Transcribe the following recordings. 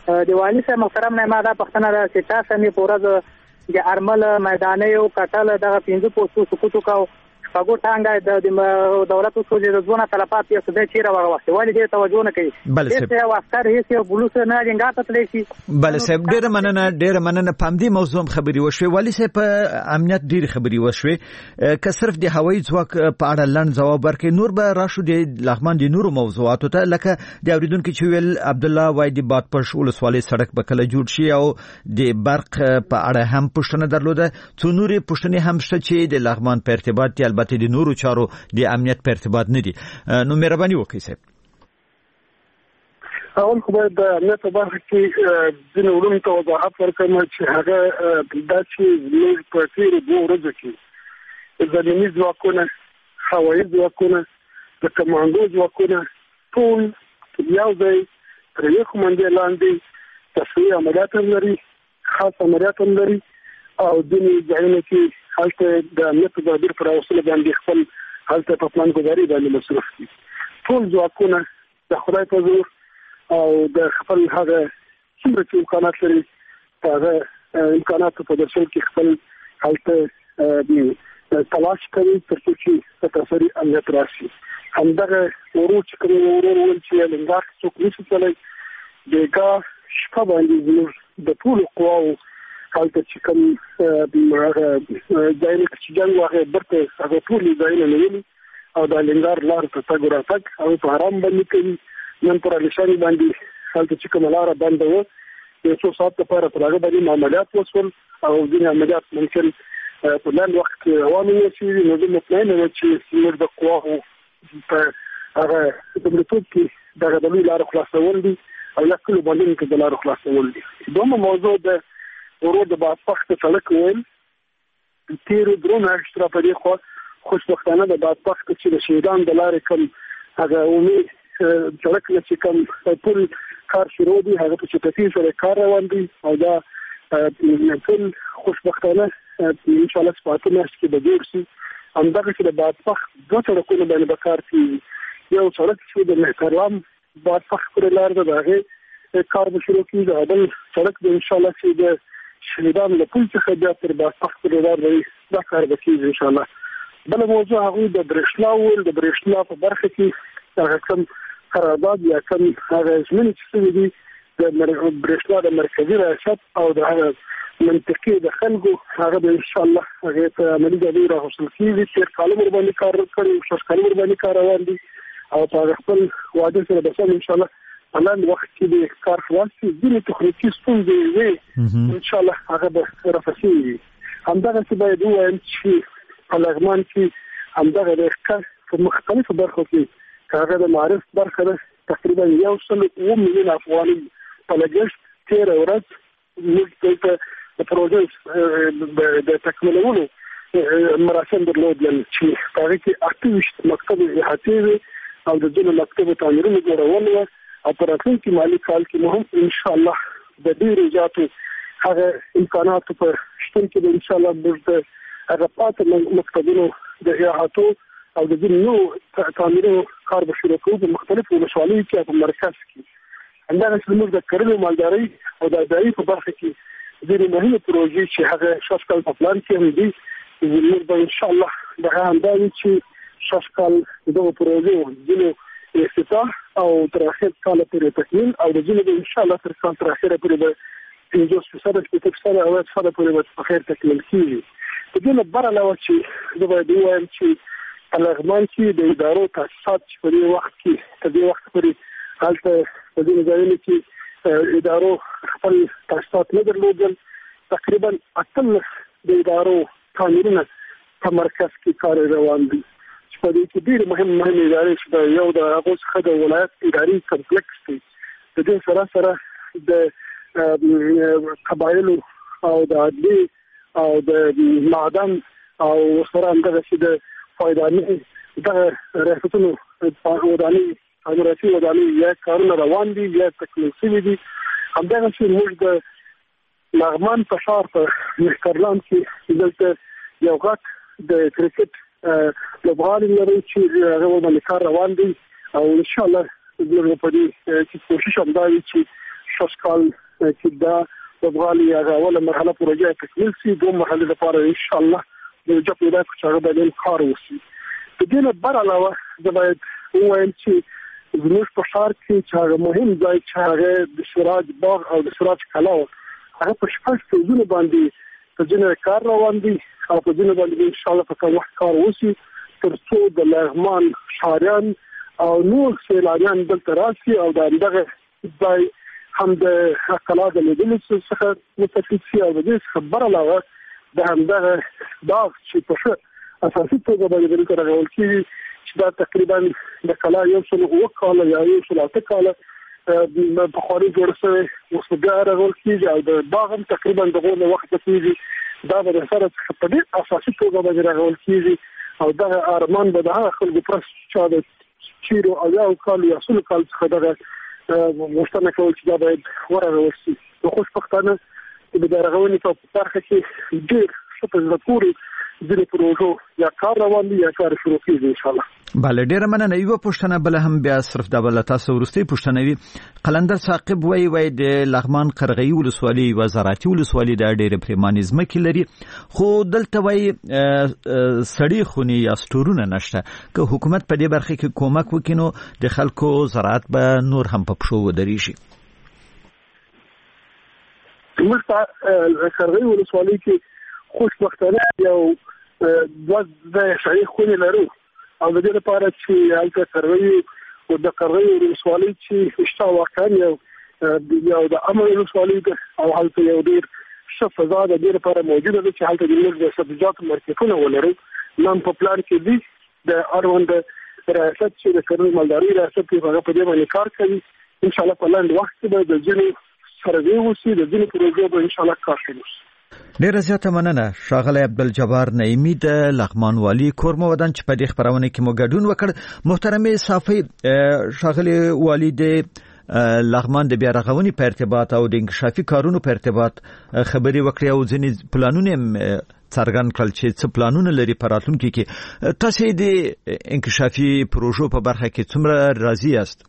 د والي صاحب محترم نه ما دا پښتنه را چې تاسو مې پورز د ارمل میدانې او کټل دغه 15 پوسټو سقوط کو پاګو ټانګه د دولت اصول د ځونه طلبات یې څه چیرې ورغوښته ولی دې توجه نه کوي چې واسطه هیڅ یو بلوس نه جنګا ته تللی شي. بل صاحب ډېر مننه پام دې موضوع خبري وشوي والي صاحب په امنیت ډېر خبري وشوي که صرف د هوایي ځواک په اړه لړن جواب ورکړي نور به راشو د لغمان د نورو موضوعاتو ته لکه د اوریدونکو چې ویل عبد الله وای د بادپش ولسوالۍ سړک به کله جوړ شي او د برق په اړه هم پوښتنه درلوده څو نورې پوښتنې هم شته چې د لغمان په ارتباط دي البته د نورو چارو د امنیت په ارتباط نه دي نو مهرباني وکړئ صاحب. اول خو باید د امنیت په برخه کې ځینې علومو ته وضاحت ورکړم چې هغه دا چې موږ په تېرو 2 ورځو کې زمیني ځواکونه هوایي ځواکونه د کمانډو ځواکونه ټول یو ځای تر یو کمانډې لاندې تصفیه عملیات هم لري خاص عملیات هم لري او ځینې ځایونه کې هلته د امنیت تدابیر پر اوسله باندې خپل هلته په پلان ګذاري باندې مصرف دي ټول ځواکونه د خدای په زور او د خپل هغه څومره چې امکانات لري هغه امکانات په درشل کې خپل هلته تلاش کوي تر څو چې تاسو امنیت راشي همدغه ورو چې کوم ورو چې لنګار څوک نشي تللی دغه شپه باندې زموږ د ټول قواو هلته چې کوم ځایونه چې جنګ واغې برته هغه ټول ځایونه نیولي او د لنګار لار ته تګ راتګ او په آرام باندې کوي نن پر لشاني باندې هلته چې کوم لار بنده و یو څو ساعت لپاره پر هغه باندې عملیات وشول او ځینې عملیات ممکن په لاندې وخت کې روان وي نو د مطمئن و چې موږ د قواو په هغه د ملتوب کې دغه د لار خلاصول دي او یا کله باندې کې د لار خلاصول دي. دومره موضوع د ورو د بادپخت سړک ویل تیرو درونه اکسترا په دې خو خوشبختانه د بادپخت چې د شهیدان د لارې کوم هغه عمومي سړک چې کوم ټول کار شروع دي هغه په چټکۍ سره کار روان دي او دا ټول خوشبختانه ان شاء الله سپاته مېشت کې به جوړ شي همدغه چې د بادپخت دوه سړکونه باندې به کار کوي یو سړک چې د محترم بادپخت پر لار ده هغه کار به شروع کیږي او بل سړک به ان شاء الله چې د شهیدان له پول څخه بیا تر بادپخت پر لار دی دا کار به کیږي ان شاء الله. بل موضوع هغه د برېښنا په برخه کې هغه کوم قرارداد یا کوم هغه ژمنې چې دي د برېښنا د مرکزي ریاست او د منطقي د خلکو هغه به ان شاء الله هغه په عملي ډول راغوښتل کیږي چې کالم ور باندې کار کوي او شش کالم ور باندې کار روان دي او په خپل وعده سره به ان شاء الله الان وخت کې د کار خلاص شي ځینې تخنیکي ستونزې وي ان شاء الله هغه به رافسي همدغه څه باید ووایم چې په لغمان کې همدغه د کار په مختلفو برخو کې هغه د معرف برخه ده تقریبا 1.1 میلیون افغانۍ په لګښت تیر ورځ موږ د پروژې د تکمیلولو مراسم درلودل چې هغه کې 28 مکتب احاطې او د ځینو مکتب تعمیرونو جوړول و او په راتلونکي مالي کال کې مهم ان شاء الله د ډیرو زیاتو هغه امکانات په شتون کې ان شاء الله د هغه پاتې مکتبونو د احاطو او د ځینو تعمیرونو کار به شروع کوو په مختلفو ولسوالیو کې په مرکز کې همدغه موږ د کرنې مالدارۍ او د ادارې په برخه کې ځینې مهمه پروژې چې هغه شاشکال په پلان کې هم دي موږ به ان شاء الله دغه همداري چې شاشکال دغه پروژې ځینې افتتاح او تر اخر کال پورې تکمیل او د ځینې ان شاء الله تر کال تر اخره پورې به 50% او 100% پورې په خیر تکمیل کیږي. د دې نه بر علاوه چې د باید وایم چې په لغمان کې د ادارو تاسیسات په دې وخت کې په دې وخت پورې هلته په دې ځایونو کې ادارو خپل تاسیسات نه درلودل تقریبا 18 د ادارو تعمیرونه په مرکز کې کار روان دي په دې کې ډېر مهم ادارې چې یو د هغه څخه د ولایت اداري کمپلیکس دی د دې سره د قبایلو او د عدلي او د معدن او سره همدغه چې د فایداني دغه ریاستونو وداني اماراتي وداني یا کارونه روان دي یا تکمیل شوي دي همدغه چې موږ د لغمان په ښار په مهترلام کې دلته یو غټ د کرکټ لوبغالي لري چې هغه باندې کار روان دي او ان شاء الله موږ په دې چې کوشش هم دا وي چې 2016 کال چې دا افغاني هغه مرحله پروژه تکمیل شي دوه مرحله لپاره ان شاء الله د جوړ پیدا کړو باندې کار وشي. د دې نه بر علاوه د باید وایم چې زموږ په ښار کې چې هغه مهم ځای چې هغه د سراج باغ او د سراج کلا هغه په شپږ ځایونو باندې په ځینې کار روان دي او په ځینې باندې ان شاء الله په کوم وخت کار وشي تر څو د لغمان ښاریان او نور سیلانیان دلته راشي او دغه ځای هم د کلا د لیدلو څخه مستفید شي او د دې خبر علاوه د همدغه باغ چې په اساسي توګه باندې دلته راغول کیږي چې دا تقریبا د کلا یو څل وکاله یا یو څل اته کاله په خوري جوړ شوی اوس بیا راغول کیږي او د باغ هم تقریبا دغه وخت کیږي دا به سره په دې اساسي توګه باندې راغول کیږي او دا ارمان به د خلکو پر چې د چیرو او یو کال یا څل کال څخه دغه مستنه کول چې دا باید ورغول شي. نو خوشبختانه د درغونې په برخه کې ډېر څه په ذکر د پروژو یا کار روان دي یا کار شروع کیږي ان شاء الله. بله ډیره مننه. یو پښتنه بل هم بیا صرف د بل تاسو ورستي پښتنوي قلندر ثاقب وای د لغمان قرغی ولسوالي وزارتي ولسوالي د ډیره پریمانیزم کې لري خو دلته وای سړی خونی یا سټورونه نشته که حکومت په دې برخه کې کومک وکینو د خلکو زراعت به نور هم په پښو ودرې شي. موږ په قرغی ولسوالي کې خوشبختانه یو د شایخ خونی لرو او د دې لپاره چې هلته قرغی او د قرغی ولسوالي چې اشتا واقعا یو د امر ولسوالي او هلته یو ډیر ښه فضا د دې لپاره موجوده ده چې هلته د موږ سبزیجات مارکیټونه ولرو. نن په پلان کې دي د اروند ریاست چې د کرنې مالداري ریاست په هغه په دې باندې کار کوي. ان شاء الله په لاندې وخت کې د ځینې سروې وشي د ځینې پروژو به ان شاء الله کار شروع شي. ډیره زیاته مننه ښاغلی عبدالجبار نعیمي د لغمان والي کورمه ودان چې په دې خبرونه کې مو ګډون وکړ. محترمه صافي ښاغلی والي د لغمان د بیا رغونې په ارتباط او د انکشافي کارونو په ارتباط خبري وکړې او ځینې پلانونه څرګند کړل چې څه پلانونه لري په راتلونکي کې. تاسو د انکشافي پروژو په برخه کې څومره راضي یاست؟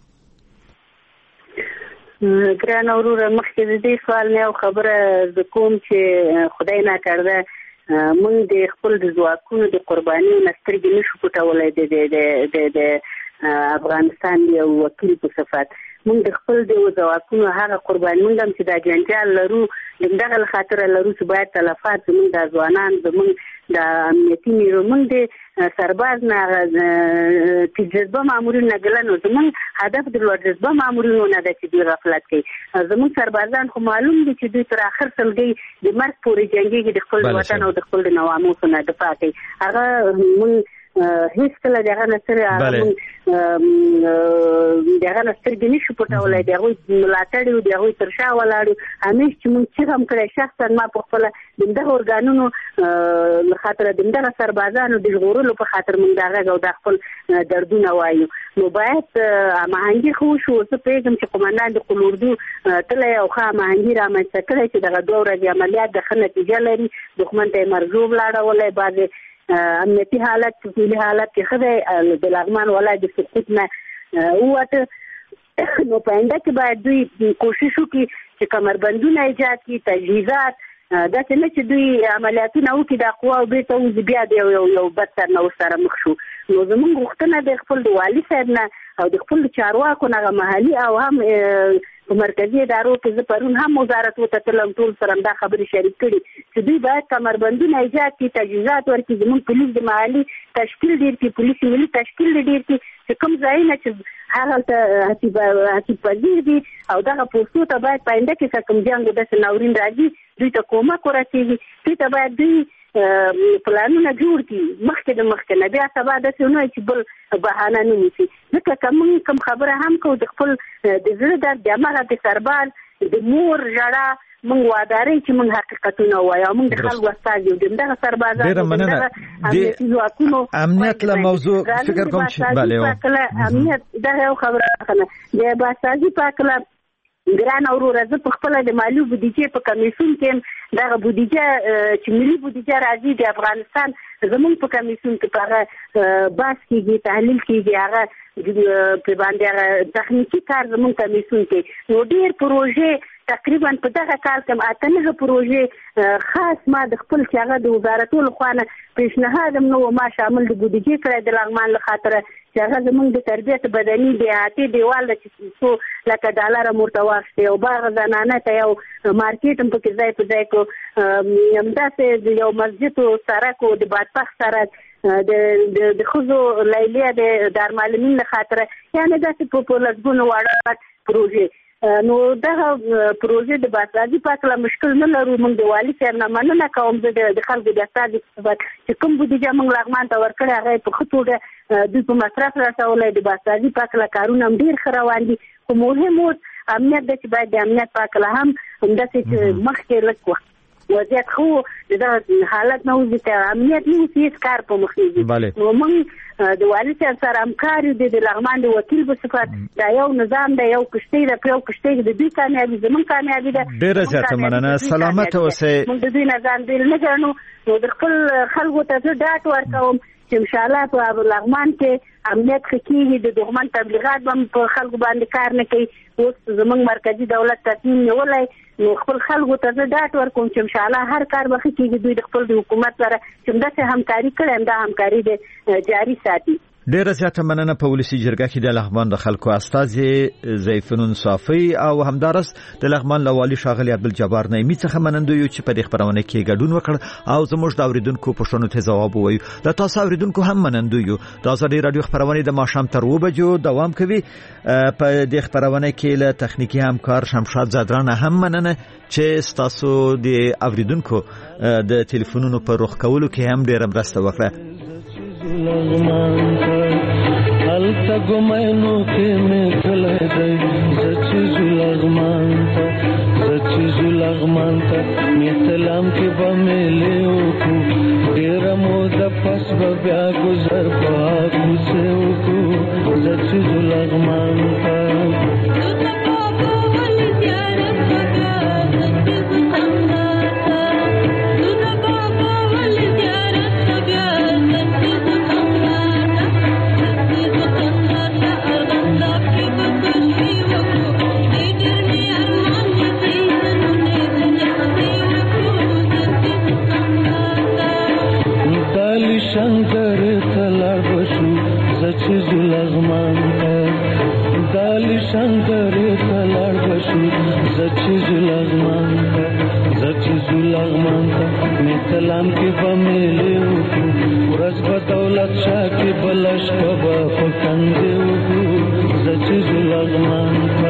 ګران اورور مخکې د دې سوال نه خبره ز کوم چې خدای نه کړده مونږ د خپل د ځواکونو د قرباني نسترګې نشو پټولای د افغانستان یو وکیل په صفات مونږ د خپل د ځواکونو هغه قرباني مونږ هم چې د جنجال لرو دغه خاطر لرو چې باید تلفات زموږ د ځوانان زموږ د امنیتي نیرو مونږ د سرباز نه تجربه مامورین نه ګلنو زموږ هدف د لوړ جذبه مامورینو نه د چې غفلت کوي. زموږ سربازان خو معلوم دي چې دوی تر اخر سلګي د مرګ پورې جنگي د خپل وطن او د خپل نواموس نه دفاع کوي. هغه مونږ هیڅ کله دغه نصر دغه نصر د نشو پټولای دغه ملاتړ او دغه ترشا ولاړو همیش چې مونږ چې هم کړی شخصا ما په خپل دغه ارګانونو خاطر دغه سربازانو د غورلو په خاطر مونږ دغه او د خپل دردونه وایو. نو باید مهنګي خو شو څه پیغام چې قومندان د قلوردو تل یو خا مهنګي را مې کړی چې دغه دوه ورځې عملیات د نتیجه لري دښمن ته مرزوب لاړه ولای بعد امنیتي حالت فعلی حالت کې خدای د لغمان ولایت د سقوط نه وته نو پاینده کې باید دوی کوشش وکړي چې کمربندونه ایجاد کړي تجهیزات دا څنګه چې دوی عملیاتونه وکړي د قوا او بیت او بیا د یو بدتر نو سره مخ شو. نو زموږ غوښتنه د خپل د والي صاحب نه او د خپل چارواکو نه محلي او هم په مرکزی ادارو کې زه پرون هم وزارت وته تلم ټول سره دا خبرې شریک کړي چې دوی باید کمربندونه ایجاد کړي تجهیزات ورکړي زموږ پولیس د محلي تشکیل ډیر کړي پولیس ملي تشکیل ډیر کړي چې کوم ځای نه چې هغه هڅې پدې دي او دغه پوسټو ته باید پاینده کې کوم جنگ د ناورین راځي دوی ته کومک ورسیږي دوی ته باید دوی پلانونه جوړ کړي مخکې نه بیا سبا د څه نه چې بل بهانه نه نیسي. ځکه کوم خبره هم کو د خپل د زړه درد د امغه د سربال د مور ژړا مونږ واداري چې مونږ حقیقتونه وایو مونږ د خلکو استاد یو دغه سربازان د امنیت له موضوع فکر کوم چې bale امنیت دا یو خبره ده د باسازي پاکله ګران اوروره زه په خپل د مالی بودیجې په کمیسیون کې دغه بودیجه چې ملي بودیجه راځي د افغانستان زموږ په کمیسیون کې په باس کېږي تحلیل کېږي هغه په باندې هغه تخنیکی کار زموږ کمیسیون کې نو ډېر پروژې تقریبا په دغه کال کې 8 پروژې خاص ما د خپل چې هغه د وزارتونو خوانه پیشنهاد نو ما شامل د بودیجې کړی د لغمان له خاطر چې هغه زموږ د تربیت بدني د احاطې دیوال چې څو لکه ډالر مرته واخیستې او باغ زنانه ته یو مارکیټ هم پکې ځای په ځای کو همداسې د یو مسجد او سړک او د بادپخ سړک د خزو لیلیه د دارالمعلمین له خاطر یعنی داسې په لسګونو واړه پروژې نو دغه پروژې د باسازي پاکله مشکل نه لرو موږ د والي صاحب نه مننه کوم د خلکو د استاد چې کوم بودیجه موږ لغمان ته ورکړی هغه په ښه توګه دوی په مصرف رسولی د باسازي پاکله کارونه هم ډېر ښه روان دي خو مهم اوس امنیت دی چې باید د امنیت پاکله هم همداسې چې مخکې لږ وخت وضعیت خو د حالت نه وځي ته امنیت نه اوس هېڅ کار په مخ کېږي نو موږ د والي صاحب سره همکار یو د لغمان د وکیل په صفت دا یو نظام دی یو کشتۍ ده په یو کشتۍ د دوی کامیابي زموږ کامیابي ده ډېره زیاته مننه سلامت اوسئ موږ د دوی نه ځان بیل نه ګڼو نو د خپل خلکو ته زه ډاډ ورکوم چې انشاءالله په لغمان کې امنیت ښه کېږي د دښمن تبلیغات به هم په خلکو باندې کار نه کوي اوس زموږ مرکزي دولت تصمیم نیولی نو خپل خلکو ته زه ډاډ ورکوم چې انشاءالله هر کار به ښه کېږي دوی د خپل د حکومت سره چې همداسې همکاري کړې همدا همکاري د جاري ساتي ډیره زیاته مننه په ولسی جرګه کې د لغمان د خلکو استازي زیفنون صافی او همدارس د لغمان لوالي شاغلی عبدالجبار نعیمی څخه منندو یو چې په دې خبرونه کې ګډون وکړ او زموږ د اوریدونکو پوښتنو ته ځواب ووایو د تاسو اوریدونکو هم منندو یو د ازادي رادیو خبرونه د ماښام تر 2 بجو دوام کوي په دې خبرونه کې له تخنیکی همکار شمشاد زادران هم مننه چې تاسو د اوریدونکو د ټلیفونونو په روخ کولو کې هم ډیره مرسته وکړه لغمان تا التا گمینو کے میں کھلے دئی زچیزو لغمان تا میں سلام کے بمیلیو کو دیر مود پس بیا گزر پاکو سے کو زچیزو لغمان تا شنکر تلار بشو زچیزو لغمان تا دالی شنکر تلار بشو زچیزو لغمان تا میں سلام کی بمیلیو کو رز بدولت شاہ کی بلش کبا پکندیو کو زچیزو لغمان تا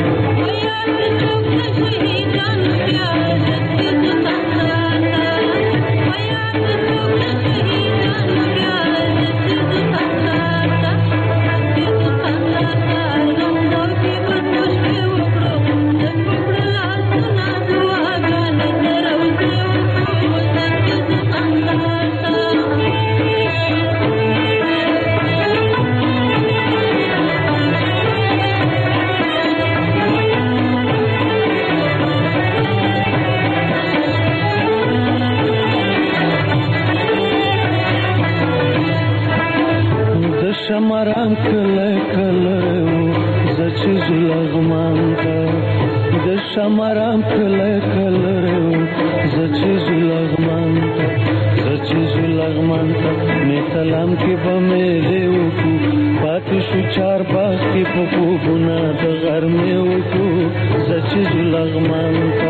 شمران کله کله زچیزو لغمان تا د شمران کله کله زچیزو لغمان تا میں سلام کی بمیلیو کو پاتې شو چار باغ کې په خوبونه د غرمېو کو زچیزو لغمان تا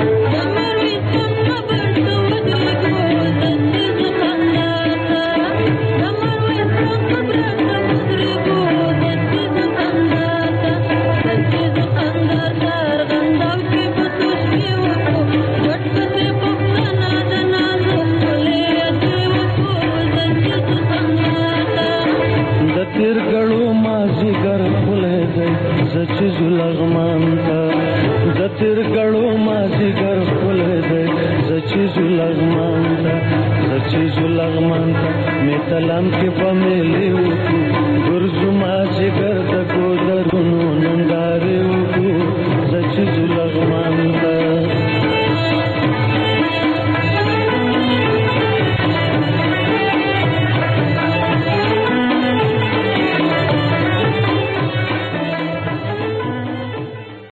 زچیزو لغمان تا دتر گڑو مازی گر کھلے دے زچیزو لغمان تا میں سلام کے بمیلیو کو